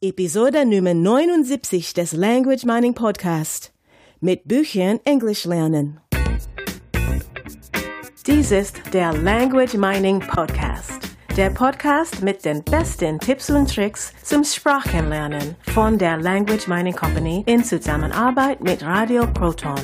Episode Nummer 79 des Language Mining Podcast. Mit Büchern Englisch lernen. Dies ist der Language Mining Podcast. Der Podcast mit den besten Tipps und Tricks zum Sprachenlernen von der Language Mining Company in Zusammenarbeit mit Radio Proton.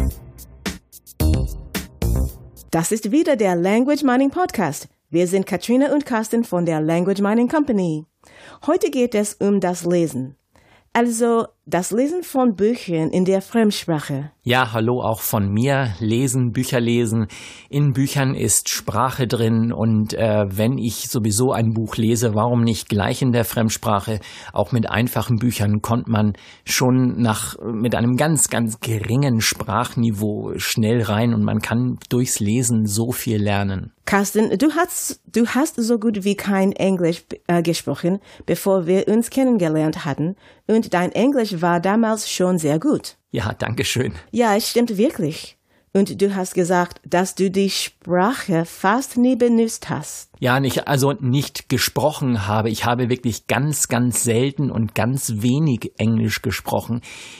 Das ist wieder der Language Mining Podcast. Wir sind Katrina und Carsten von der Language Mining Company. Heute geht es um das Lesen. Also das Lesen von Büchern in der Fremdsprache. Ja, hallo auch von mir. Lesen, Bücher lesen. In Büchern ist Sprache drin und wenn ich sowieso ein Buch lese, warum nicht gleich in der Fremdsprache? Auch mit einfachen Büchern kommt man schon mit einem ganz, ganz geringen Sprachniveau schnell rein und man kann durchs Lesen so viel lernen. Carsten, du hast so gut wie kein Englisch gesprochen, bevor wir uns kennengelernt hatten, und dein Englisch war damals schon sehr gut. Ja, danke schön. Ja, es stimmt wirklich. Und du hast gesagt, dass du die Sprache fast nie benutzt hast. Ja, nicht gesprochen habe. Ich habe wirklich ganz, ganz selten und ganz wenig Englisch gesprochen.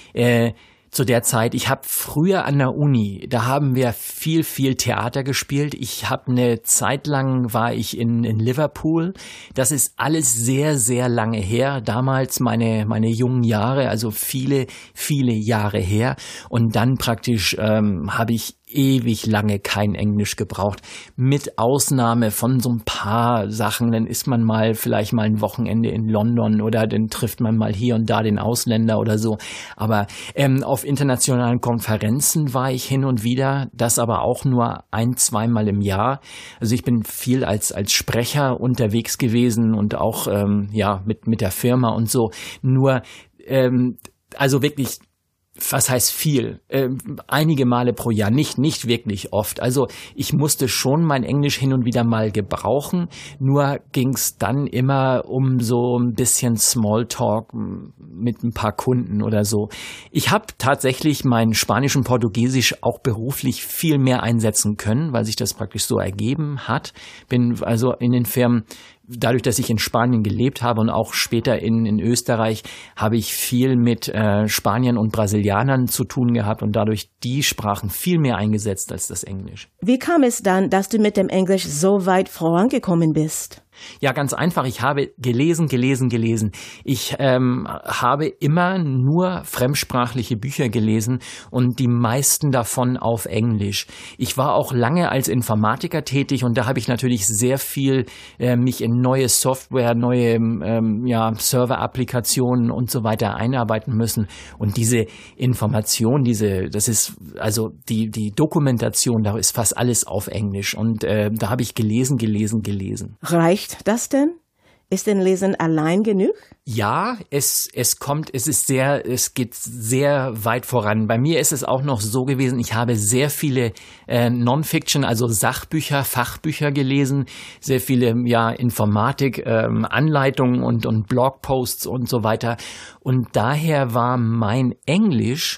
Zu der Zeit, ich habe früher an der Uni, da haben wir viel Theater gespielt. Ich habe eine Zeit lang war ich in Liverpool. Das ist alles sehr, sehr lange her. Damals meine jungen Jahre, also viele Jahre her. Und dann praktisch habe ich ewig lange kein Englisch gebraucht, mit Ausnahme von so ein paar Sachen. Dann ist man vielleicht mal ein Wochenende in London oder dann trifft man mal hier und da den Ausländer oder so. Aber auf internationalen Konferenzen war ich hin und wieder, das aber auch nur 1-2 Mal im Jahr. Also ich bin viel als Sprecher unterwegs gewesen und auch mit der Firma und so. Nur also wirklich, was heißt viel? Einige Male pro Jahr, nicht wirklich oft. Also ich musste schon mein Englisch hin und wieder mal gebrauchen, nur ging's dann immer um so ein bisschen Smalltalk mit ein paar Kunden oder so. Ich habe tatsächlich mein Spanisch und Portugiesisch auch beruflich viel mehr einsetzen können, weil sich das praktisch so ergeben hat. Bin also in den Firmen, dadurch, dass ich in Spanien gelebt habe und auch später in Österreich, habe ich viel mit Spaniern und Brasilianern zu tun gehabt und dadurch die Sprachen viel mehr eingesetzt als das Englisch. Wie kam es dann, dass du mit dem Englisch so weit vorangekommen bist? Ja, ganz einfach. Ich habe gelesen. Ich habe immer nur fremdsprachliche Bücher gelesen und die meisten davon auf Englisch. Ich war auch lange als Informatiker tätig und da habe ich natürlich sehr viel mich in neue Software, neue Server-Applikationen und so weiter einarbeiten müssen. Und diese Information, das ist also die Dokumentation, da ist fast alles auf Englisch. Und da habe ich gelesen. Reicht das denn? Ist denn Lesen allein genug? Ja, es geht sehr weit voran. Bei mir ist es auch noch so gewesen, ich habe sehr viele Non-Fiction, also Sachbücher, Fachbücher gelesen, sehr viele Informatik, Anleitungen und Blogposts und so weiter. Und daher war mein Englisch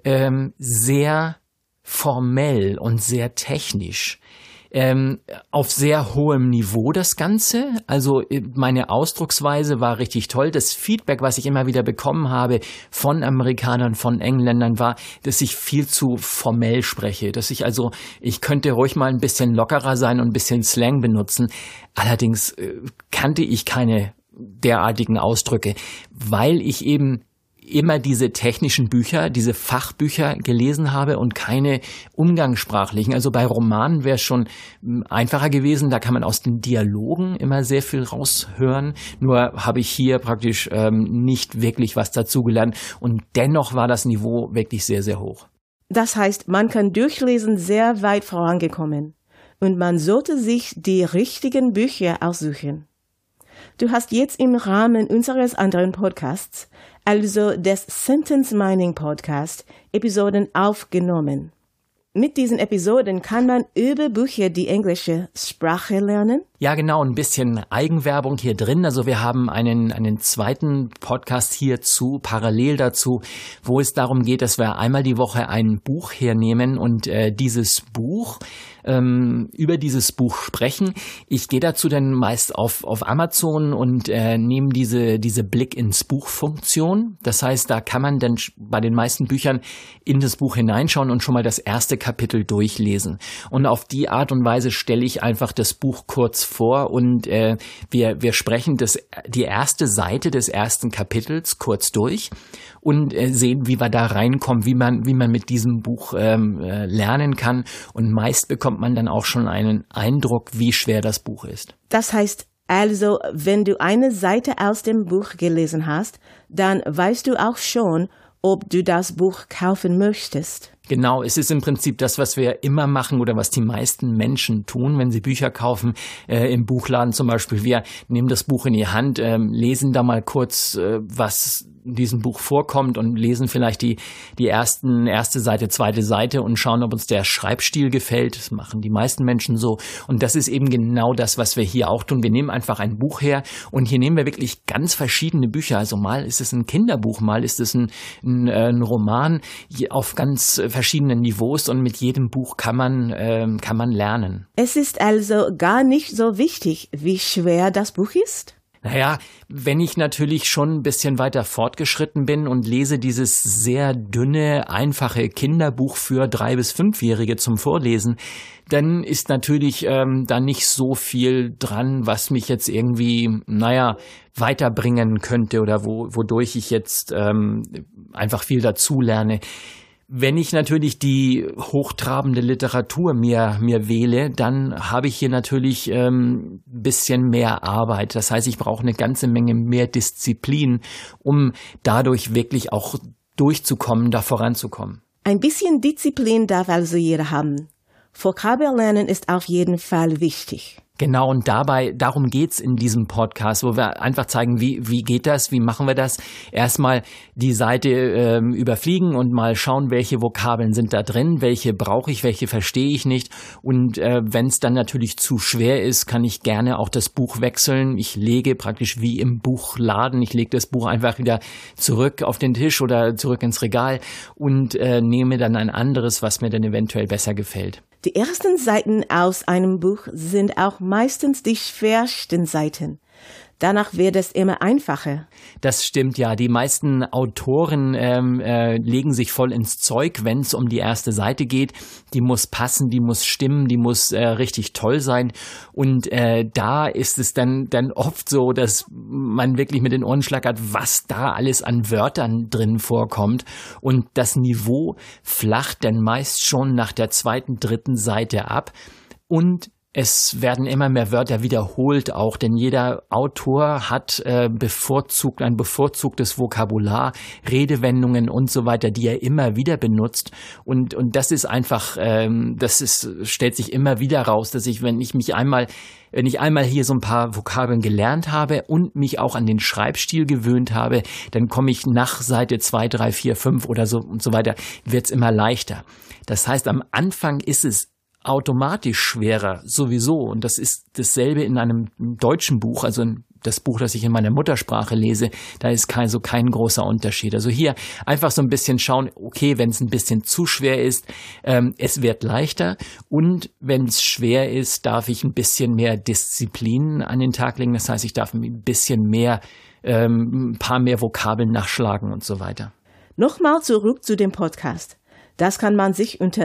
sehr formell und sehr technisch. Auf sehr hohem Niveau das Ganze. Also meine Ausdrucksweise war richtig toll. Das Feedback, was ich immer wieder bekommen habe von Amerikanern, von Engländern, war, dass ich viel zu formell spreche. Ich könnte ruhig mal ein bisschen lockerer sein und ein bisschen Slang benutzen. Allerdings kannte ich keine derartigen Ausdrücke, weil ich eben immer diese technischen Bücher, diese Fachbücher gelesen habe und keine umgangssprachlichen. Also bei Romanen wäre es schon einfacher gewesen, da kann man aus den Dialogen immer sehr viel raushören. Nur habe ich hier praktisch nicht wirklich was dazugelernt und dennoch war das Niveau wirklich sehr, sehr hoch. Das heißt, man kann durchlesen sehr weit vorangekommen und man sollte sich die richtigen Bücher aussuchen. Du hast jetzt im Rahmen unseres anderen Podcasts, also des Sentence Mining Podcast, Episoden aufgenommen. Mit diesen Episoden kann man über Bücher die englische Sprache lernen? Ja, genau, ein bisschen Eigenwerbung hier drin. Also wir haben einen zweiten Podcast hierzu, parallel dazu, wo es darum geht, dass wir einmal die Woche ein Buch hernehmen und dieses Buch über dieses Buch sprechen. Ich gehe dazu dann meist auf Amazon und nehme diese Blick ins Buch-Funktion. Das heißt, da kann man dann bei den meisten Büchern in das Buch hineinschauen und schon mal das erste Kapitel durchlesen. Und auf die Art und Weise stelle ich einfach das Buch kurz vor und wir sprechen die erste Seite des ersten Kapitels kurz durch und sehen, wie wir da reinkommen, wie man mit diesem Buch lernen kann. Und meist bekommt man dann auch schon einen Eindruck, wie schwer das Buch ist. Das heißt also, wenn du eine Seite aus dem Buch gelesen hast, dann weißt du auch schon, ob du das Buch kaufen möchtest. Genau, es ist im Prinzip das, was wir immer machen oder was die meisten Menschen tun, wenn sie Bücher kaufen, im Buchladen zum Beispiel. Wir nehmen das Buch in die Hand, lesen da mal kurz, was in diesem Buch vorkommt und lesen vielleicht die erste Seite, zweite Seite und schauen, ob uns der Schreibstil gefällt. Das machen die meisten Menschen so. Und das ist eben genau das, was wir hier auch tun. Wir nehmen einfach ein Buch her und hier nehmen wir wirklich ganz verschiedene Bücher. Also mal ist es ein Kinderbuch, mal ist es ein Roman auf ganz verschiedenen Niveaus und mit jedem Buch kann man lernen. Es ist also gar nicht so wichtig, wie schwer das Buch ist? Naja, wenn ich natürlich schon ein bisschen weiter fortgeschritten bin und lese dieses sehr dünne, einfache Kinderbuch für 3- bis 5-Jährige zum Vorlesen, dann ist natürlich da nicht so viel dran, was mich jetzt irgendwie, weiterbringen könnte oder wodurch ich jetzt einfach viel dazulerne. Wenn ich natürlich die hochtrabende Literatur mir wähle, dann habe ich hier natürlich bisschen mehr Arbeit. Das heißt, ich brauche eine ganze Menge mehr Disziplin, um dadurch wirklich auch durchzukommen, da voranzukommen. Ein bisschen Disziplin darf also jeder haben. Vokabellernen ist auf jeden Fall wichtig. Genau, und darum geht's in diesem Podcast, wo wir einfach zeigen, wie geht das, wie machen wir das. Erstmal die Seite überfliegen und mal schauen, welche Vokabeln sind da drin, welche brauche ich, welche verstehe ich nicht. Und wenn es dann natürlich zu schwer ist, kann ich gerne auch das Buch wechseln. Ich lege praktisch wie im Buchladen, ich lege das Buch einfach wieder zurück auf den Tisch oder zurück ins Regal und nehme dann ein anderes, was mir dann eventuell besser gefällt. Die ersten Seiten aus einem Buch sind auch meistens die schwersten Seiten. Danach wird es immer einfacher. Das stimmt, ja. Die meisten Autoren legen sich voll ins Zeug, wenn es um die erste Seite geht. Die muss passen, die muss stimmen, die muss richtig toll sein. Und da ist es dann oft so, dass man wirklich mit den Ohren schlackert, was da alles an Wörtern drin vorkommt. Und das Niveau flacht dann meist schon nach der 2., 3. Seite ab. Und es werden immer mehr Wörter wiederholt auch, denn jeder Autor hat ein bevorzugtes Vokabular, Redewendungen und so weiter, die er immer wieder benutzt. Und das ist einfach, stellt sich immer wieder raus, dass wenn ich einmal hier so ein paar Vokabeln gelernt habe und mich auch an den Schreibstil gewöhnt habe, dann komme ich nach Seite 2, 3, 4, 5 oder so und so weiter, wird's immer leichter. Das heißt, am Anfang ist es automatisch schwerer, sowieso. Und das ist dasselbe in einem deutschen Buch, also das Buch, das ich in meiner Muttersprache lese, da ist kein großer Unterschied. Also hier einfach so ein bisschen schauen, okay, wenn es ein bisschen zu schwer ist, es wird leichter. Und wenn es schwer ist, darf ich ein bisschen mehr Disziplin an den Tag legen. Das heißt, ich darf ein bisschen mehr, ein paar mehr Vokabeln nachschlagen und so weiter. Nochmal zurück zu dem Podcast. Das kann man sich unter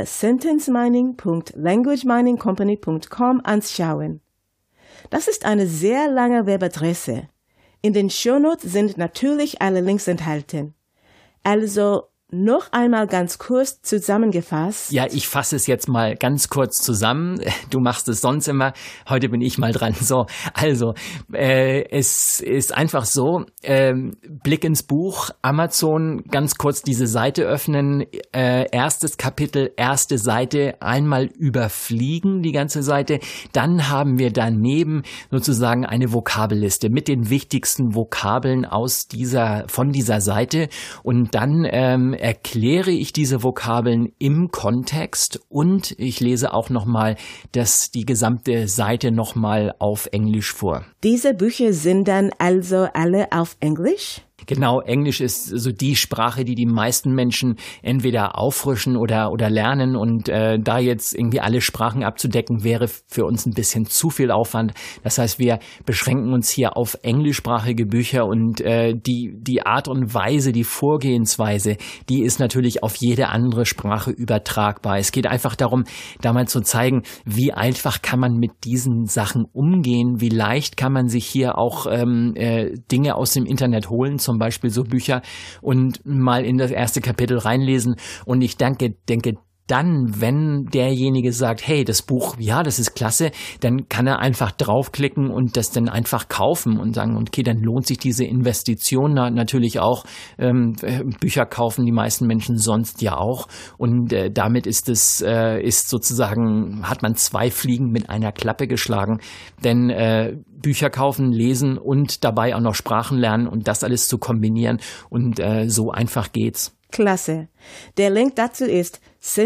sentencemining.languageminingcompany.com anschauen. Das ist eine sehr lange Webadresse. In den Shownotes sind natürlich alle Links enthalten. Also noch einmal ganz kurz zusammengefasst. Ja, ich fasse es jetzt mal ganz kurz zusammen. Du machst es sonst immer. Heute bin ich mal dran. So, also, es ist einfach so, Blick ins Buch, Amazon, ganz kurz diese Seite öffnen, erstes Kapitel, erste Seite, einmal überfliegen die ganze Seite. Dann haben wir daneben sozusagen eine Vokabelliste mit den wichtigsten Vokabeln von dieser Seite. Und dann erkläre ich diese Vokabeln im Kontext und ich lese auch nochmal die gesamte Seite nochmal auf Englisch vor. Diese Bücher sind dann also alle auf Englisch? Genau, Englisch ist so die Sprache, die meisten Menschen entweder auffrischen oder lernen. Und da jetzt irgendwie alle Sprachen abzudecken, wäre für uns ein bisschen zu viel Aufwand. Das heißt, wir beschränken uns hier auf englischsprachige Bücher und die Art und Weise, die Vorgehensweise, die ist natürlich auf jede andere Sprache übertragbar. Es geht einfach darum, da mal zu zeigen, wie einfach kann man mit diesen Sachen umgehen, wie leicht kann man sich hier auch Dinge aus dem Internet holen, zum Beispiel so Bücher, und mal in das erste Kapitel reinlesen. Und ich denke, dann, wenn derjenige sagt, hey, das Buch, ja, das ist klasse, dann kann er einfach draufklicken und das dann einfach kaufen und sagen, okay, dann lohnt sich diese Investition natürlich auch. Bücher kaufen die meisten Menschen sonst ja auch. Und damit ist sozusagen, hat man 2 Fliegen mit einer Klappe geschlagen. Denn Bücher kaufen, lesen und dabei auch noch Sprachen lernen und das alles zu kombinieren. Und so einfach geht's. Klasse. Der Link dazu ist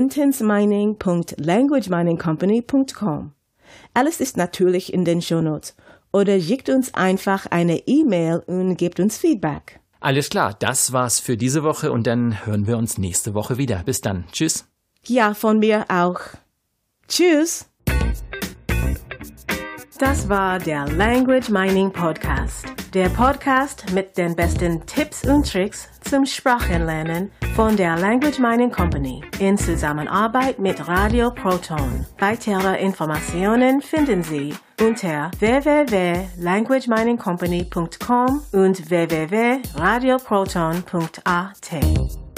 sentencemining.languageminingcompany.com. Alles ist natürlich in den Shownotes. Oder schickt uns einfach eine E-Mail und gebt uns Feedback. Alles klar, das war's für diese Woche und dann hören wir uns nächste Woche wieder. Bis dann. Tschüss. Ja, von mir auch. Tschüss. Das war der Language Mining Podcast. Der Podcast mit den besten Tipps und Tricks zum Sprachenlernen von der Language Mining Company in Zusammenarbeit mit Radio Proton. Weitere Informationen finden Sie unter www.languageminingcompany.com und www.radioproton.at.